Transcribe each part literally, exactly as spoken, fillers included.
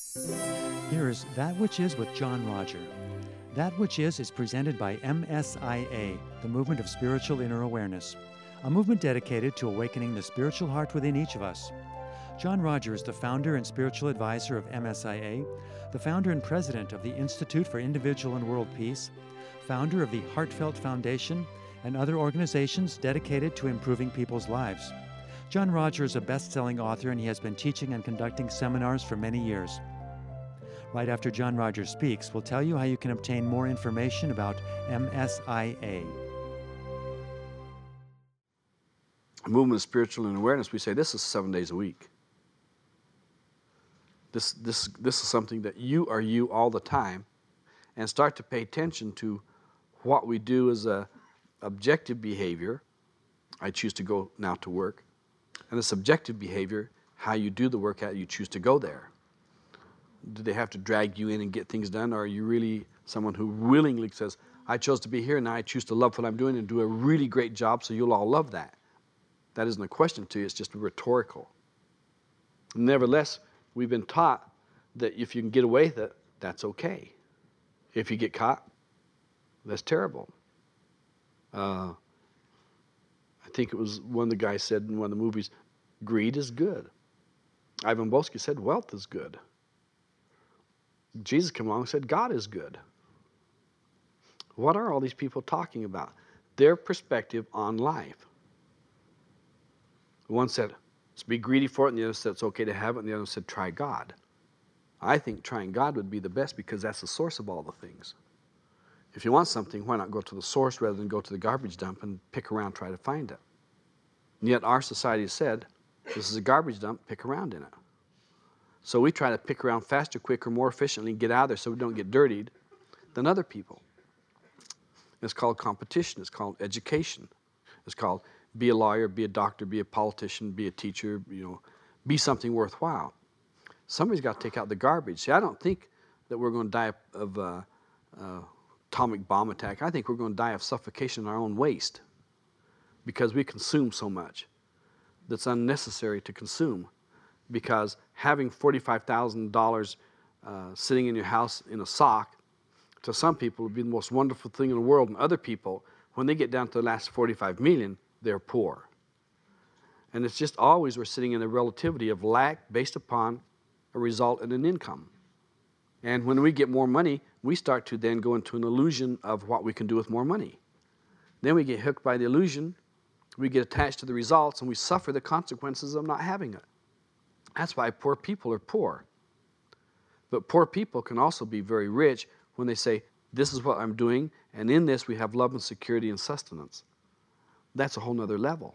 Here is That Which Is with John Roger. That Which Is is presented by M S I A, the Movement of Spiritual Inner Awareness, a movement dedicated to awakening the spiritual heart within each of us. John Roger is the founder and spiritual advisor of M S I A, the founder and president of the Institute for Individual and World Peace, founder of the Heartfelt Foundation, and other organizations dedicated to improving people's lives. John Roger is a best-selling author, and he has been teaching and conducting seminars for many years. Right after John Roger speaks, we'll tell you how you can obtain more information about M S I A. Movement of Spiritual Inner Awareness, we say this is seven days a week. This, this, this is something that you are you all the time, and start to pay attention to what we do as a objective behavior. I choose to go now to work. And the subjective behavior, how you do the work, how you choose to go there. Do they have to drag you in and get things done, or are you really someone who willingly says, I chose to be here, and now I choose to love what I'm doing and do a really great job, so you'll all love that? That isn't a question to you, it's just rhetorical. Nevertheless, we've been taught that if you can get away with it, that's okay. If you get caught, that's terrible. Uh, I think it was one of the guys said in one of the movies, greed is good. Ivan Boesky said wealth is good. Jesus came along and said God is good. What are all these people talking about? Their perspective on life. One said, be greedy for it, and the other said it's okay to have it, and the other said try God. I think trying God would be the best, because that's the source of all the things. If you want something, why not go to the source rather than go to the garbage dump and pick around, try to find it? And yet our society has said, this is a garbage dump, pick around in it. So we try to pick around faster, quicker, more efficiently, and get out of there so we don't get dirtied than other people. It's called competition. It's called education. It's called be a lawyer, be a doctor, be a politician, be a teacher, you know, be something worthwhile. Somebody's got to take out the garbage. See, I don't think that we're going to die of uh, uh, atomic bomb attack. I think we're going to die of suffocation in our own waste, because we consume so much that's unnecessary to consume. Because having forty-five thousand dollars uh, sitting in your house in a sock, to some people would be the most wonderful thing in the world, and other people, when they get down to the last forty-five million, they're poor. And it's just always we're sitting in a relativity of lack based upon a result in an income. And when we get more money, we start to then go into an illusion of what we can do with more money. Then we get hooked by the illusion, we get attached to the results, and we suffer the consequences of not having it. That's why poor people are poor. But poor people can also be very rich when they say, this is what I'm doing, and in this we have love and security and sustenance. That's a whole nother level.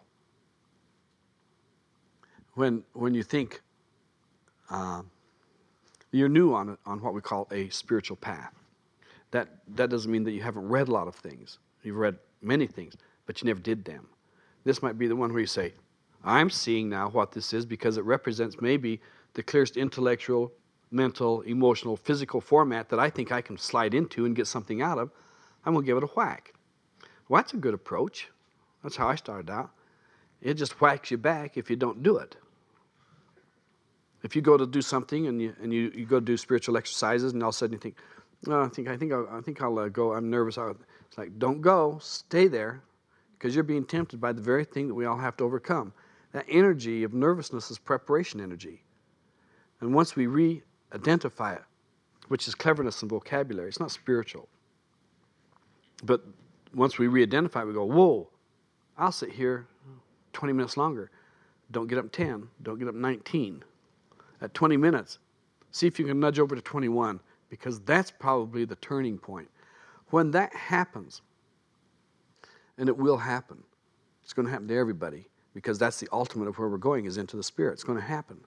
When, when you think uh, you're new on, on what we call a spiritual path, that, that doesn't mean that you haven't read a lot of things. You've read many things, but you never did them. This might be the one where you say, I'm seeing now what this is, because it represents maybe the clearest intellectual, mental, emotional, physical format that I think I can slide into and get something out of. I'm going to give it a whack. Well, that's a good approach. That's how I started out. It just whacks you back if you don't do it. If you go to do something and you and you, you go to do spiritual exercises, and all of a sudden you think, no, I think I think I'll, I think I'll uh, go. I'm nervous. I'll, it's like, don't go. Stay there, because you're being tempted by the very thing that we all have to overcome. That energy of nervousness is preparation energy. And once we re-identify it, which is cleverness and vocabulary, it's not spiritual. But once we re-identify it, we go, whoa, I'll sit here twenty minutes longer. Don't get up ten. Don't get up nineteen. At twenty minutes, see if you can nudge over to twenty-one, because that's probably the turning point. When that happens, and it will happen, it's going to happen to everybody, because that's the ultimate of where we're going, is into the Spirit. It's going to happen.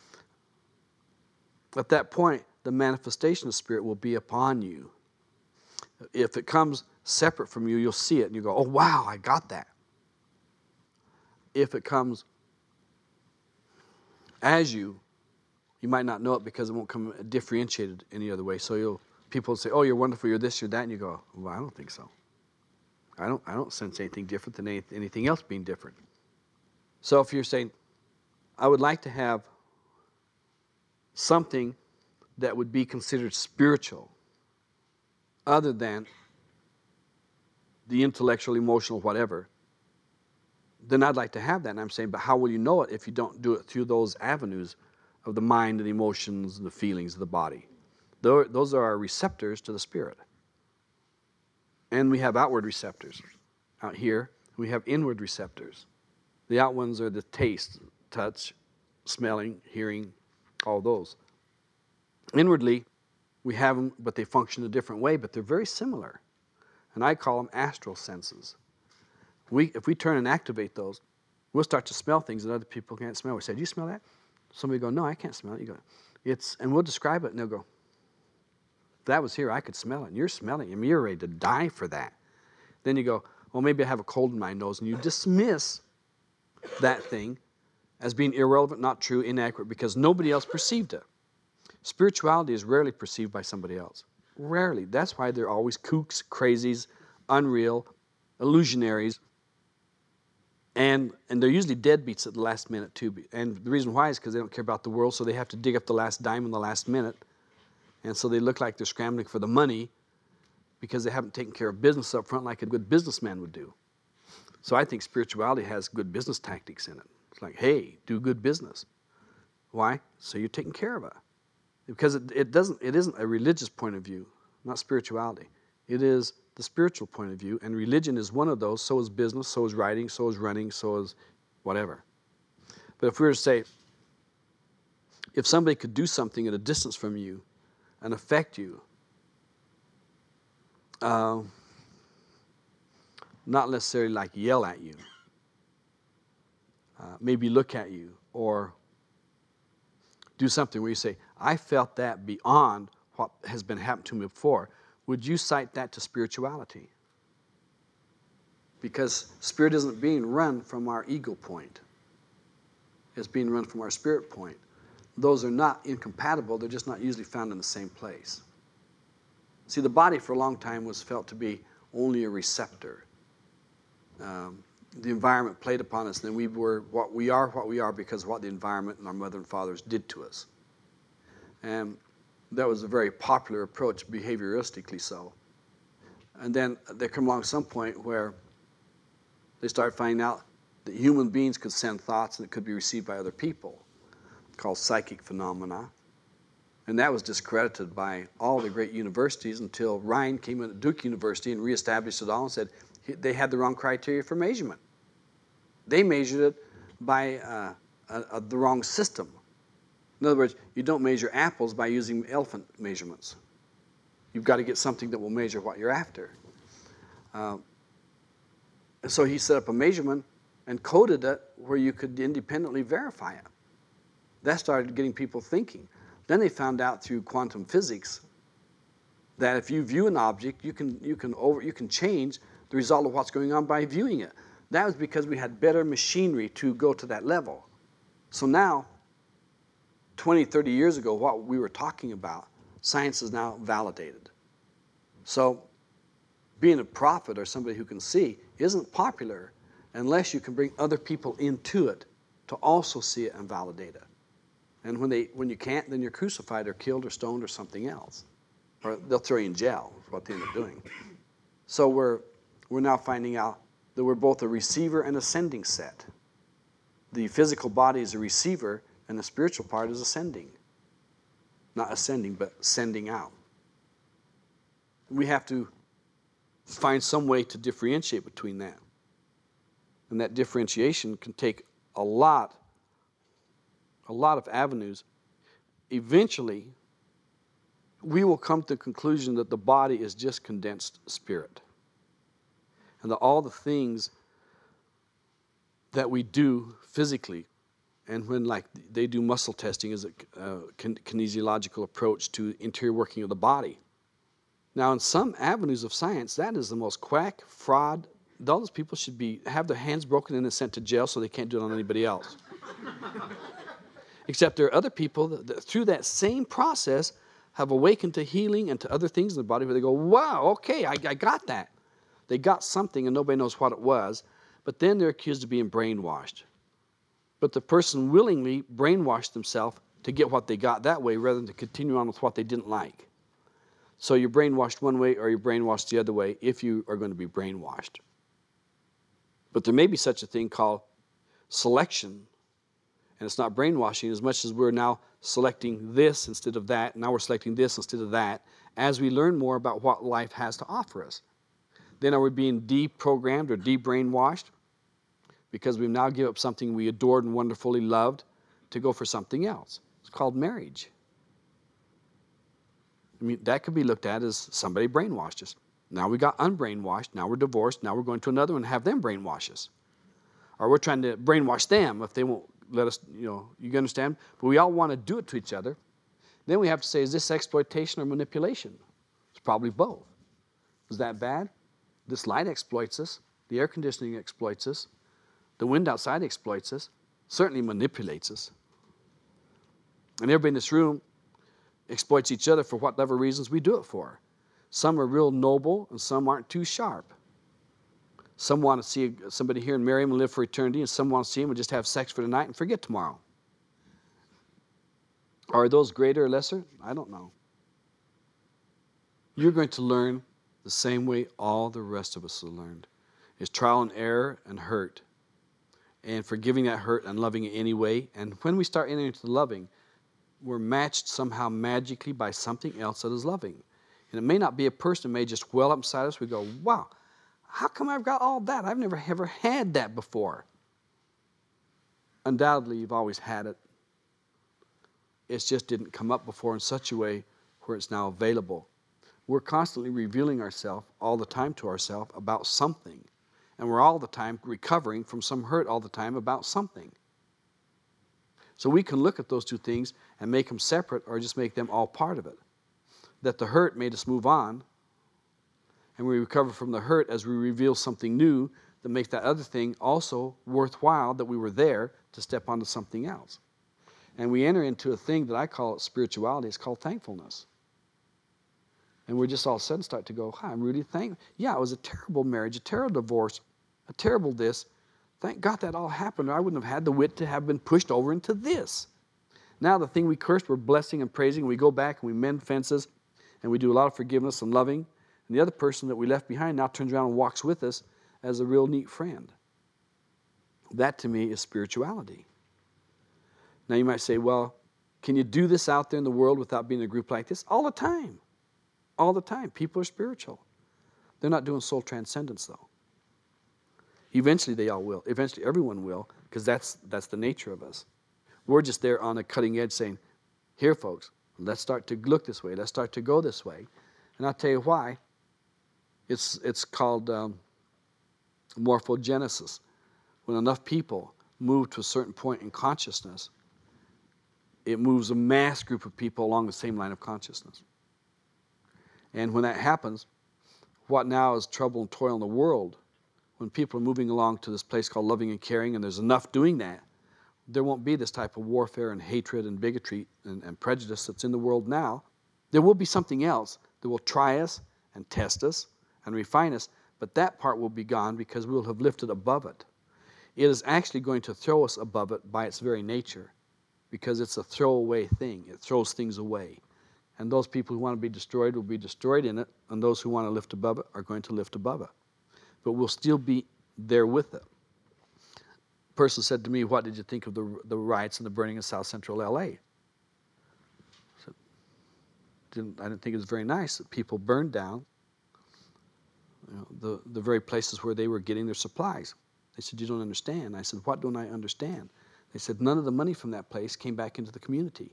At that point, the manifestation of Spirit will be upon you. If it comes separate from you, you'll see it, and you go, oh, wow, I got that. If it comes as you, you might not know it, because it won't come differentiated any other way. So you'll people will say, oh, you're wonderful, you're this, you're that, and you go, well, I don't think so. I don't, I don't sense anything different than any, anything else being different. So if you're saying, I would like to have something that would be considered spiritual other than the intellectual, emotional, whatever, then I'd like to have that. And I'm saying, but how will you know it if you don't do it through those avenues of the mind and the emotions and the feelings of the body? Those are our receptors to the Spirit. And we have outward receptors. Out here, we have inward receptors. The out ones are the taste, touch, smelling, hearing, all those. Inwardly, we have them, but they function a different way, but they're very similar. And I call them astral senses. We, if we turn and activate those, we'll start to smell things that other people can't smell. We say, do you smell that? Somebody go, no, I can't smell it. You go, it's, and we'll describe it, and they'll go, if that was here, I could smell it. And you're smelling it. I mean, you're ready to die for that. Then you go, well, maybe I have a cold in my nose, and you dismiss that thing as being irrelevant, not true, inaccurate, because nobody else perceived it. Spirituality is rarely perceived by somebody else. Rarely. That's why they're always kooks, crazies, unreal, illusionaries, and and they're usually deadbeats at the last minute too. And the reason why is because they don't care about the world, so they have to dig up the last dime in the last minute, and so they look like they're scrambling for the money because they haven't taken care of business up front like a good businessman would do. So I think spirituality has good business tactics in it. It's like, hey, do good business. Why? So you're taking care of it. Because it, it doesn't, it isn't a religious point of view, not spirituality. It is the spiritual point of view, and religion is one of those. So is business, so is writing, so is running, so is whatever. But if we were to say, if somebody could do something at a distance from you and affect you, uh, not necessarily like yell at you, uh, maybe look at you, or do something where you say, I felt that beyond what has been happened to me before, would you cite that to spirituality? Because spirit isn't being run from our ego point. It's being run from our spirit point. Those are not incompatible, they're just not usually found in the same place. See, the body for a long time was felt to be only a receptor. Um, the environment played upon us, and then we were what we are, what we are because of what the environment and our mother and fathers did to us. And that was a very popular approach, behavioristically so. And then there come along some point where they start finding out that human beings could send thoughts and it could be received by other people, called psychic phenomena. And that was discredited by all the great universities until Ryan came in at Duke University and reestablished it all and said they had the wrong criteria for measurement. They measured it by uh, a, a, the wrong system. In other words, you don't measure apples by using elephant measurements. You've got to get something that will measure what you're after. Uh, so he set up a measurement and coded it where you could independently verify it. That started getting people thinking. Then they found out through quantum physics that if you view an object, you can, you can, over, you can change the result of what's going on by viewing it. That was because we had better machinery to go to that level. So now, twenty, thirty years ago, what we were talking about, science is now validated. So being a prophet or somebody who can see isn't popular unless you can bring other people into it to also see it and validate it. And when, they, when you can't, then you're crucified or killed or stoned or something else. Or they'll throw you in jail, is what they end up doing. So we're, we're now finding out that we're both a receiver and a sending set. The physical body is a receiver, and the spiritual part is ascending. Not ascending, but sending out. We have to find some way to differentiate between that. And that differentiation can take a lot, a lot of avenues. Eventually, we will come to the conclusion that the body is just condensed spirit. And that all the things that we do physically, and when like they do muscle testing as a uh, kinesiological approach to interior working of the body. Now in some avenues of science, that is the most quack, fraud. Those people should be have their hands broken and sent to jail so they can't do it on anybody else. Except there are other people that, that through that same process have awakened to healing and to other things in the body where they go, wow, okay, I, I got that. They got something and nobody knows what it was, but then they're accused of being brainwashed. But the person willingly brainwashed themselves to get what they got that way rather than to continue on with what they didn't like. So you're brainwashed one way or you're brainwashed the other way if you are going to be brainwashed. But there may be such a thing called selection, and it's not brainwashing as much as we're now selecting this instead of that, now we're selecting this instead of that, as we learn more about what life has to offer us. Then are we being deprogrammed or de-brainwashed because we've now given up something we adored and wonderfully loved to go for something else? It's called marriage. I mean, that could be looked at as somebody brainwashed us. Now we got unbrainwashed, now we're divorced, now we're going to another one and have them brainwash us. Or we're trying to brainwash them if they won't let us, you know, you understand? But we all want to do it to each other. Then we have to say, is this exploitation or manipulation? It's probably both. Is that bad? This light exploits us. The air conditioning exploits us. The wind outside exploits us. Certainly manipulates us. And everybody in this room exploits each other for whatever reasons we do it for. Some are real noble and some aren't too sharp. Some want to see somebody here and marry him and live for eternity, and some want to see him and just have sex for tonight and forget tomorrow. Are those greater or lesser? I don't know. You're going to learn the same way all the rest of us have learned. Is trial and error and hurt. And forgiving that hurt and loving it anyway. And when we start entering into the loving, we're matched somehow magically by something else that is loving. And it may not be a person, it may just well up inside us. We go, wow, how come I've got all that? I've never ever had that before. Undoubtedly, you've always had it. It just didn't come up before in such a way where it's now available. We're constantly revealing ourselves all the time to ourselves about something. And we're all the time recovering from some hurt all the time about something. So we can look at those two things and make them separate or just make them all part of it. That the hurt made us move on, and we recover from the hurt as we reveal something new that makes that other thing also worthwhile, that we were there to step onto something else. And we enter into a thing that I call spirituality. It's called thankfulness. And we're just all of a sudden start to go, hi, I'm really thankful. Yeah, it was a terrible marriage, a terrible divorce, a terrible this. Thank God that all happened, or I wouldn't have had the wit to have been pushed over into this. Now the thing we cursed, we're blessing and praising. We go back and we mend fences, and we do a lot of forgiveness and loving. And the other person that we left behind now turns around and walks with us as a real neat friend. That to me is spirituality. Now you might say, well, can you do this out there in the world without being in a group like this? All the time. All the time. People are spiritual. They're not doing soul transcendence, though. Eventually they all will. Eventually everyone will, because that's, that's the nature of us. We're just there on the cutting edge saying, here, folks, let's start to look this way. Let's start to go this way. And I'll tell you why. It's, it's called um, morphogenesis. When enough people move to a certain point in consciousness, it moves a mass group of people along the same line of consciousness. And when that happens, what now is trouble and toil in the world, when people are moving along to this place called loving and caring, and there's enough doing that, there won't be this type of warfare and hatred and bigotry and, and prejudice that's in the world now. There will be something else that will try us and test us and refine us, but that part will be gone because we'll have lifted above it. It is actually going to throw us above it by its very nature, because it's a throwaway thing. It throws things away. And those people who want to be destroyed will be destroyed in it, and those who want to lift above it are going to lift above it. But we'll still be there with it. A person said to me, what did you think of the, the riots and the burning of South Central L A? I said, didn't, I didn't think it was very nice that people burned down you know, the, the very places where they were getting their supplies. They said, you don't understand. I said, what don't I understand? They said, none of the money from that place came back into the community.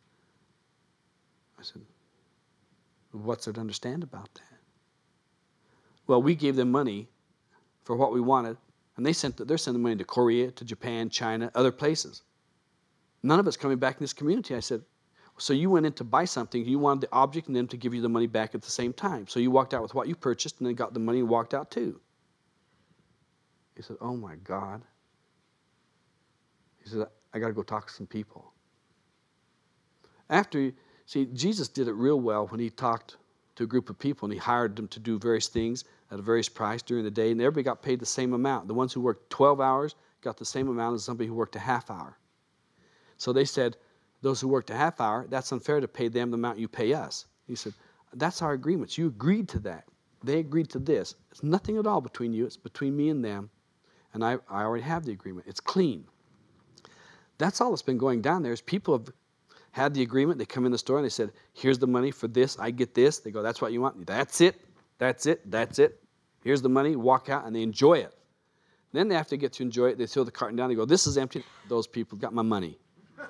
I said, what's there to understand about that? Well, we gave them money for what we wanted, and they sent the, they're sending money to Korea, to Japan, China, other places. None of it's coming back in this community. I said, so you went in to buy something, you wanted the object and them to give you the money back at the same time. So you walked out with what you purchased and then got the money and walked out too. He said, oh my God. He said, I got to go talk to some people. After, see, Jesus did it real well when he talked to a group of people and he hired them to do various things at a various price during the day, and everybody got paid the same amount. The ones who worked twelve hours got the same amount as somebody who worked a half hour. So they said, Those who worked a half hour, that's unfair to pay them the amount you pay us. He said, that's our agreements. You agreed to that. They agreed to this. It's nothing at all between you. It's between me and them. And I, I already have the agreement. It's clean. That's all that's been going down there is people have had the agreement. They come in the store and they said, here's the money for this. I get this. They go, that's what you want? That's it. That's it. That's it. Here's the money. Walk out and they enjoy it. Then after they get to enjoy it, they throw the carton down. They go, this is empty. Those people got my money.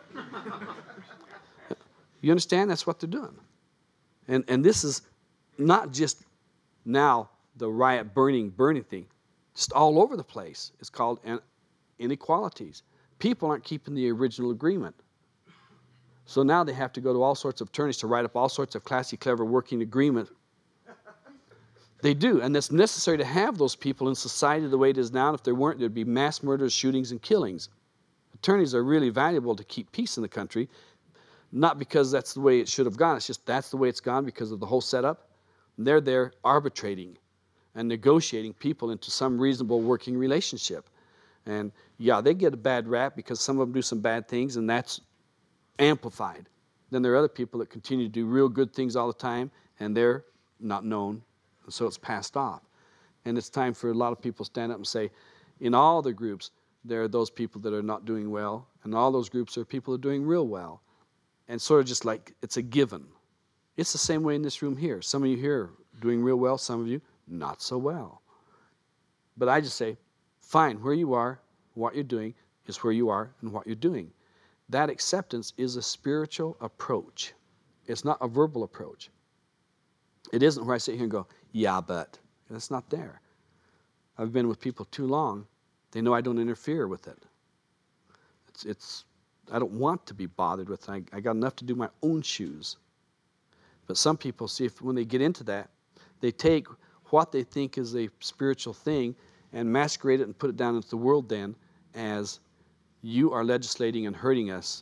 You understand? That's what they're doing. And, and this is not just now the riot, burning, burning thing. Just all over the place. It's called inequalities. People aren't keeping the original agreement. So now they have to go to all sorts of attorneys to write up all sorts of classy, clever working agreement. They do, and it's necessary to have those people in society the way it is now. And if there weren't, there'd be mass murders, shootings, and killings. Attorneys are really valuable to keep peace in the country, not because that's the way it should have gone. It's just that's the way it's gone because of the whole setup. And they're there arbitrating and negotiating people into some reasonable working relationship. And yeah, they get a bad rap because some of them do some bad things, and that's amplified. Then there are other people that continue to do real good things all the time, and they're not known, and so it's passed off. And it's time for a lot of people to stand up and say, in all the groups, there are those people that are not doing well, and all those groups are people that are doing real well. And sort of just like it's a given. It's the same way in this room here. Some of you here are doing real well, some of you not so well. But I just say, fine, where you are, what you're doing is where you are and what you're doing. That acceptance is a spiritual approach. It's not a verbal approach. It isn't where I sit here and go, yeah, but. That's not there. I've been with people too long. They know I don't interfere with it. It's, it's I don't want to be bothered with it. I, I got enough to do my own shoes. But some people, see, if when they get into that, they take what they think is a spiritual thing and masquerade it and put it down into the world then as you are legislating and hurting us.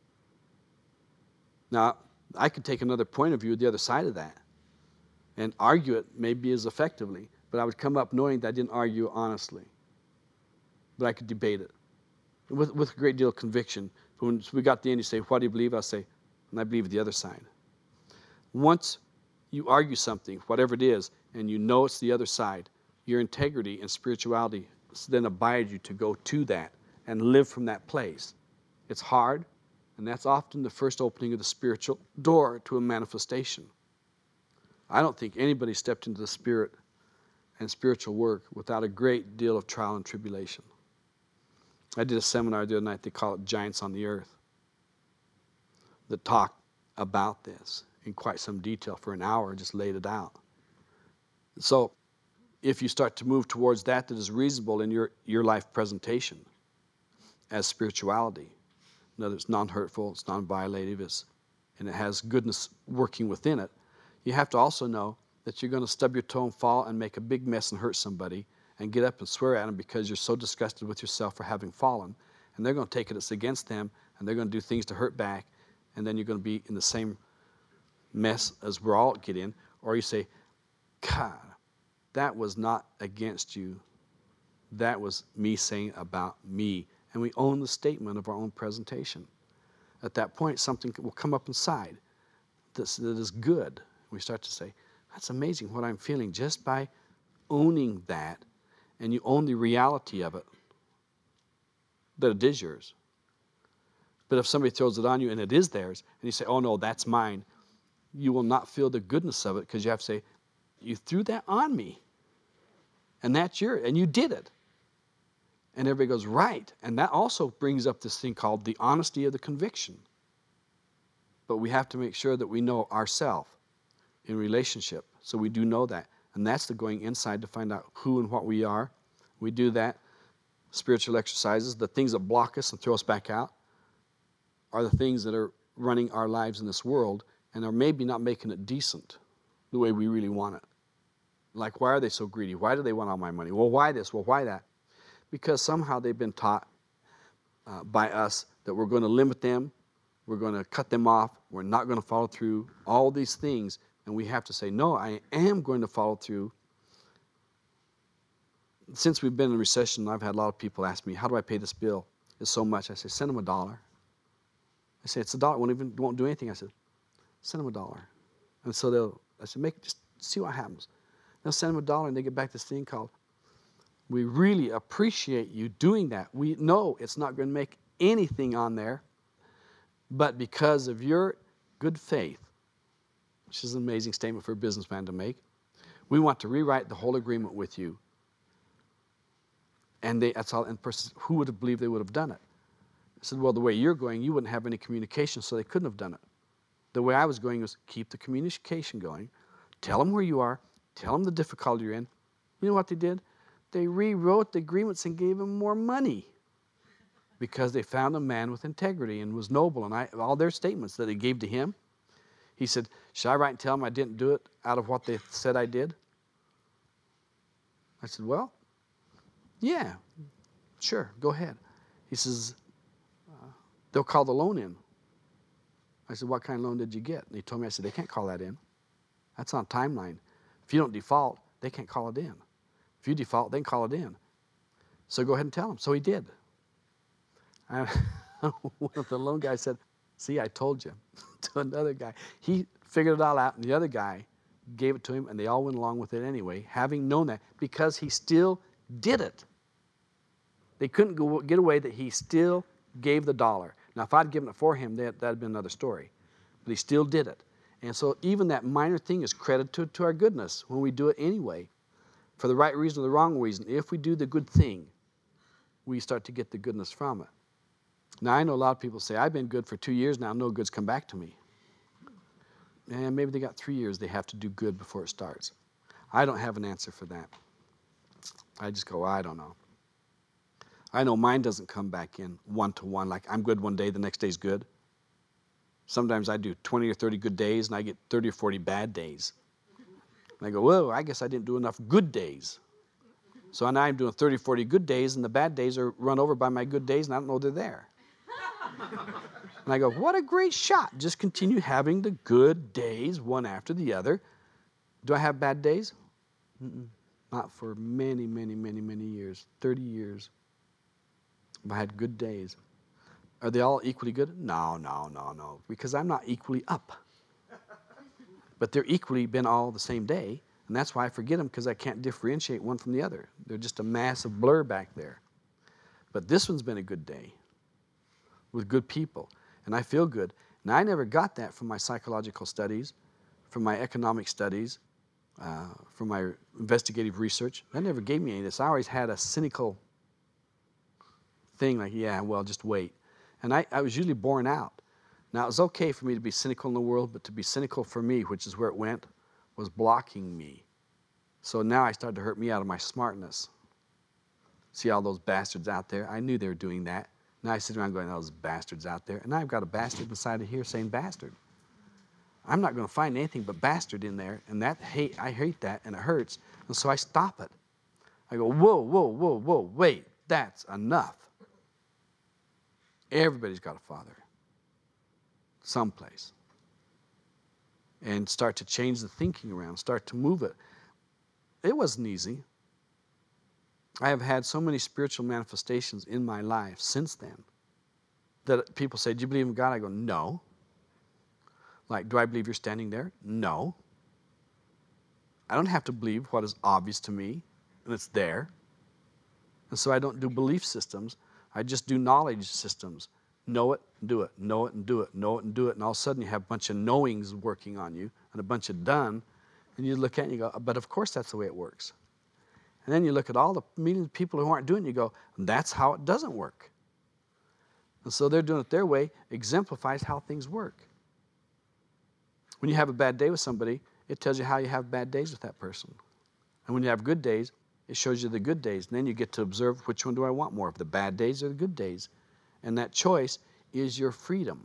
Now, I could take another point of view, the other side of that, and argue it maybe as effectively, but I would come up knowing that I didn't argue honestly. But I could debate it with, with a great deal of conviction. But when we got to the end, you say, what do you believe? I'll say, and I believe the other side. Once you argue something, whatever it is, and you know it's the other side, your integrity and spirituality then abide you to go to that and live from that place. It's hard, and that's often the first opening of the spiritual door to a manifestation. I don't think anybody stepped into the spirit and spiritual work without a great deal of trial and tribulation. I did a seminar the other night, they call it Giants on the Earth, that talked about this in quite some detail for an hour, just laid it out. So if you start to move towards that that is reasonable in your, your life presentation as spirituality, in other words, it's non-hurtful, it's non-violative, it's, and it has goodness working within it, you have to also know that you're going to stub your toe and fall and make a big mess and hurt somebody and get up and swear at them because you're so disgusted with yourself for having fallen, and they're going to take it as against them, and they're going to do things to hurt back, and then you're going to be in the same mess as we're all get in. Or you say, God, that was not against you. That was me saying about me. And we own the statement of our own presentation. At that point, something will come up inside that's, that is good. We start to say, that's amazing what I'm feeling just by owning that, and you own the reality of it, that it is yours. But if somebody throws it on you and it is theirs, and you say, oh no, that's mine, you will not feel the goodness of it because you have to say, you threw that on me, and that's yours, and you did it. And everybody goes, right. And that also brings up this thing called the honesty of the conviction. But we have to make sure that we know ourselves in relationship. So we do know that. And that's the going inside to find out who and what we are. We do that. Spiritual exercises, the things that block us and throw us back out, are the things that are running our lives in this world and are maybe not making it decent the way we really want it. Like, why are they so greedy? Why do they want all my money? Well, why this? Well, why that? Because somehow they've been taught uh, by us that we're going to limit them, we're going to cut them off, we're not going to follow through, all these things. And we have to say, no, I am going to follow through. Since we've been in recession, I've had a lot of people ask me, how do I pay this bill? It's so much. I say, send them a dollar. say, it's a dollar. Won't even won't do anything. I said, send them a dollar. And so they'll, I said, make just see what happens. They'll send them a dollar and they get back this thing called, we really appreciate you doing that. We know it's not going to make anything on there, but because of your good faith, which is an amazing statement for a businessman to make, we want to rewrite the whole agreement with you. And they, that's all. And person, who would have believed they would have done it? I said, well, the way you're going, you wouldn't have any communication, so they couldn't have done it. The way I was going was keep the communication going, tell them where you are, tell them the difficulty you're in. You know what they did? They rewrote the agreements and gave him more money because they found a man with integrity and was noble. And I, all their statements that they gave to him, he said, should I write and tell them I didn't do it out of what they said I did? I said, well, yeah, sure, go ahead. He says, uh, they'll call the loan in. I said, what kind of loan did you get? And he told me, I said, they can't call that in. That's on timeline. If you don't default, they can't call it in. If you default, they can call it in. So go ahead and tell them. So he did. I, one of the loan guys said, see, I told you, to another guy. He figured it all out, and the other guy gave it to him, and they all went along with it anyway, having known that, because he still did it. They couldn't go, get away that he still gave the dollar. Now, if I'd given it for him, that would have been another story. But he still did it. And so even that minor thing is credited to, to our goodness when we do it anyway, for the right reason or the wrong reason. If we do the good thing, we start to get the goodness from it. Now, I know a lot of people say, I've been good for two years now, no good's come back to me. And maybe they got three years they have to do good before it starts. I don't have an answer for that. I just go, I don't know. I know mine doesn't come back in one-to-one, like I'm good one day, the next day's good. Sometimes I do twenty or thirty good days, and I get thirty or forty bad days. And I go, whoa, I guess I didn't do enough good days. So now I'm doing thirty, forty good days, and the bad days are run over by my good days, and I don't know they're there. And I go, what a great shot. Just continue having the good days one after the other. Do I have bad days? Mm-mm. Not for many, many, many, many years, thirty years. I had good days. Are they all equally good? No, no, no, no, because I'm not equally up. But they're equally been all the same day, and that's why I forget them, because I can't differentiate one from the other. They're just a massive blur back there. But this one's been a good day with good people, and I feel good. And I never got that from my psychological studies, from my economic studies, uh, from my investigative research. That never gave me any of this. I always had a cynical thing like, yeah, well, just wait. And I, I was usually born out. Now, it was okay for me to be cynical in the world, but to be cynical for me, which is where it went, was blocking me. So now I started to hurt me out of my smartness. See all those bastards out there? I knew they were doing that. Now I sit around going, those bastards out there. And now I've got a bastard inside of here saying bastard. I'm not going to find anything but bastard in there, and that hate, I hate that, and it hurts. And so I stop it. I go, whoa, whoa, whoa, whoa, wait, that's enough. Everybody's got a father, someplace. And start to change the thinking around, start to move it. It wasn't easy. I have had so many spiritual manifestations in my life since then that people say, do you believe in God? I go, no. Like, do I believe you're standing there? No. I don't have to believe what is obvious to me, and it's there. And so I don't do belief systems. I just do knowledge systems. Know it, do it, know it, and do it, know it, and do it. And all of a sudden you have a bunch of knowings working on you and a bunch of done. And you look at it and you go, but of course that's the way it works. And then you look at all the millions of people who aren't doing it and you go, that's how it doesn't work. And so they're doing it their way, exemplifies how things work. When you have a bad day with somebody, it tells you how you have bad days with that person. And when you have good days, it shows you the good days. And then you get to observe, which one do I want more of, the bad days or the good days? And that choice is your freedom.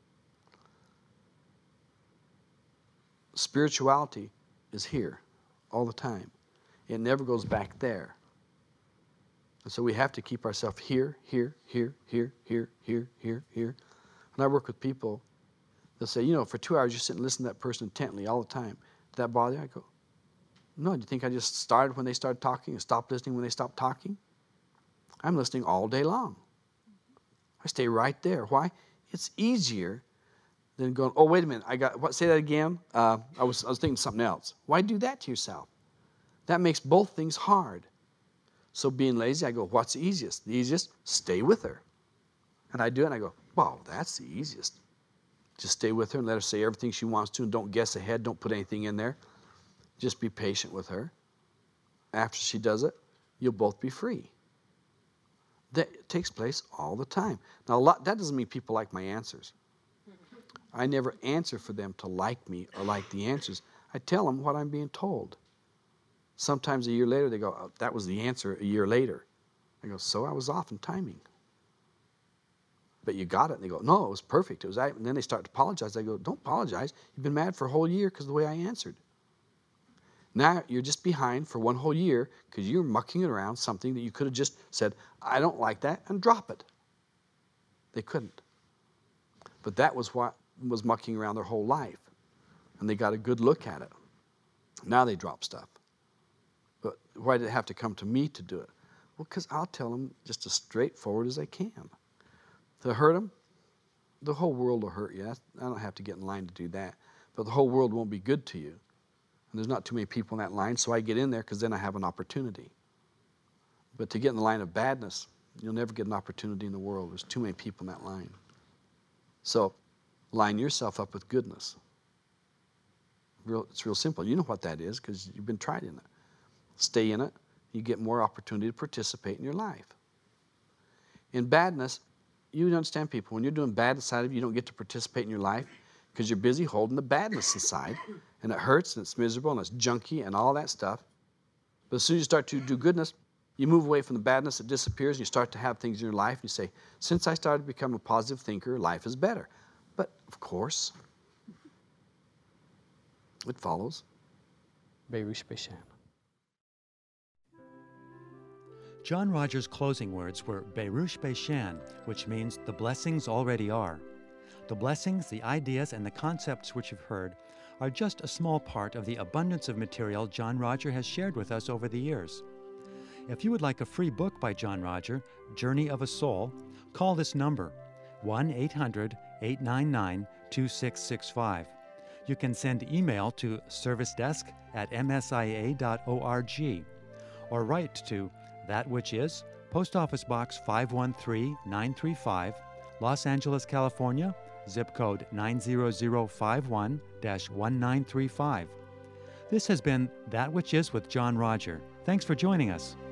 Spirituality is here all the time. It never goes back there. And so we have to keep ourselves here, here, here, here, here, here, here, here. When I work with people, they'll say, you know, for two hours you sit and listen to that person intently all the time. Did that bother you? I go, no, do you think I just started when they started talking and stopped listening when they stopped talking? I'm listening all day long. I stay right there. Why? It's easier than going, oh, wait a minute, I got, what, say that again? Uh, I, was, I was thinking something else. Why do that to yourself? That makes both things hard. So being lazy, I go, what's the easiest? The easiest, stay with her. And I do it, and I go, wow, that's the easiest. Just stay with her and let her say everything she wants to, and don't guess ahead, don't put anything in there. Just be patient with her. After she does it, you'll both be free. That takes place all the time. Now, a lot, that doesn't mean people like my answers. I never answer for them to like me or like the answers. I tell them what I'm being told. Sometimes a year later, they go, oh, that was the answer a year later. I go, so I was off in timing. But you got it. And they go, no, it was perfect. It was. And then they start to apologize. I go, don't apologize. You've been mad for a whole year because of the way I answered. Now you're just behind for one whole year because you're mucking around something that you could have just said, I don't like that, and drop it. They couldn't. But that was what was mucking around their whole life. And they got a good look at it. Now they drop stuff. But why did it have to come to me to do it? Well, because I'll tell them just as straightforward as I can. To hurt them, the whole world will hurt you. I don't have to get in line to do that. But the whole world won't be good to you. And there's not too many people in that line, so I get in there because then I have an opportunity. But to get in the line of badness, you'll never get an opportunity in the world. There's too many people in that line. So line yourself up with goodness. Real, it's real simple. You know what that is because you've been tried in it. Stay in it. You get more opportunity to participate in your life. In badness, you understand people. When you're doing bad inside of you, you don't get to participate in your life because you're busy holding the badness inside. And it hurts, and it's miserable, and it's junky, and all that stuff. But as soon as you start to do goodness, you move away from the badness, it disappears, and you start to have things in your life, and you say, since I started to become a positive thinker, life is better. But, of course, it follows. Berush Beshan. John Rogers' closing words were Berush Beshan, which means the blessings already are. The blessings, the ideas, and the concepts which you've heard are just a small part of the abundance of material John Roger has shared with us over the years. If you would like a free book by John Roger, Journey of a Soul, call this number, one eight hundred, eight nine nine, two six six five. You can send email to servicedesk at m s i a dot org or write to That Which Is, Post Office Box five one three nine three five, Los Angeles, California, zip code nine zero zero five one dash one nine three five. This has been That Which Is with John Roger. Thanks for joining us.